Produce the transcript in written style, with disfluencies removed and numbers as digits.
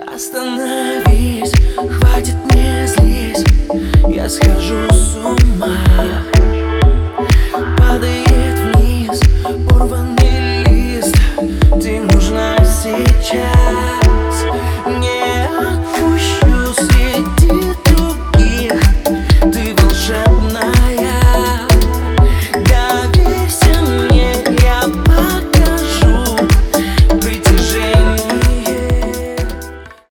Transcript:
Остановись, хватит не злись, я схожу с ума. Падает вниз порванный лист, ты нужна сейчас.